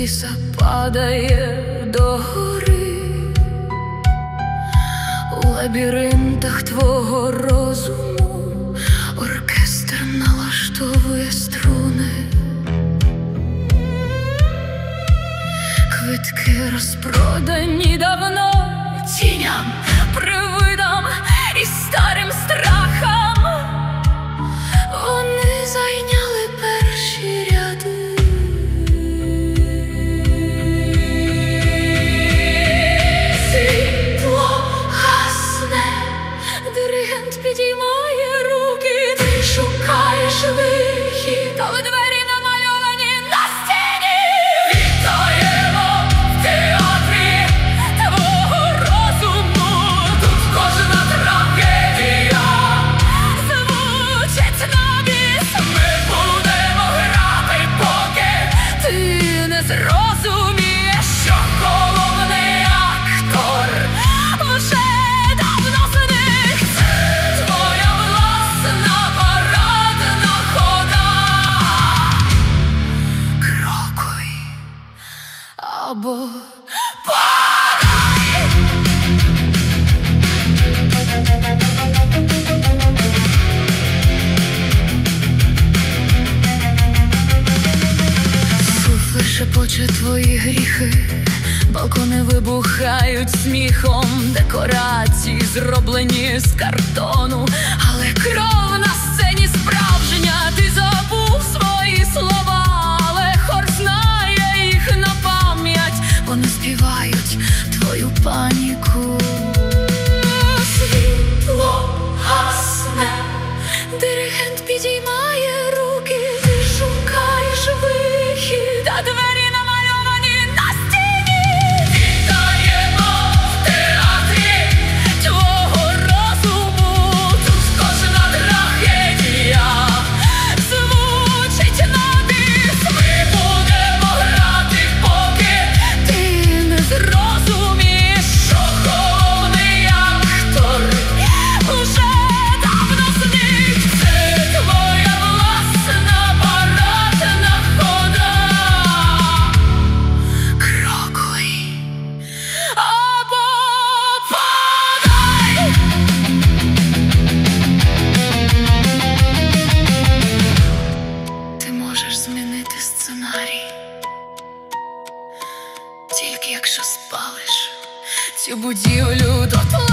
завіса падає догори, у лабіринтах твого розуму оркестр налаштовує струни. Квитки розпродані давно тіням, привидам і старим страхам. Вони зайняли перші ряди. Світло гасне, диригент підіймає руки. Ти шукаєш вихід, але двері намальовані на стіні. Вітаємо в театрі твого розуму. Тут кожна трагедія звучить на біс. Ми будемо грати, поки ти не зрозумієш, що головний актор вже давно зник. Це твоя власна парадна хода. Крокуй або падай. Суфлер шепоче твої гріхи, балкони вибухають сміхом, декорації зроблені з картону, але кров на сцені справжня. Ти забув свої слова, але хор знає їх на пам'ять. Вони співають твою паніку. Світло гасне, диригент підіймає руки. Ти шукаєш вихід, а двері намальовані на стіні. Вітаємо в театрі твого розуму. Тут кожна трагедія звучить на біс. Ми будемо грати, поки ти не зрозумієш, що головний актор уже давно зник. Це твоя власна парадна хода. Крокуй або падай. Ти можеш змінити сценарій, тільки якщо спалиш цю будівлю дотла.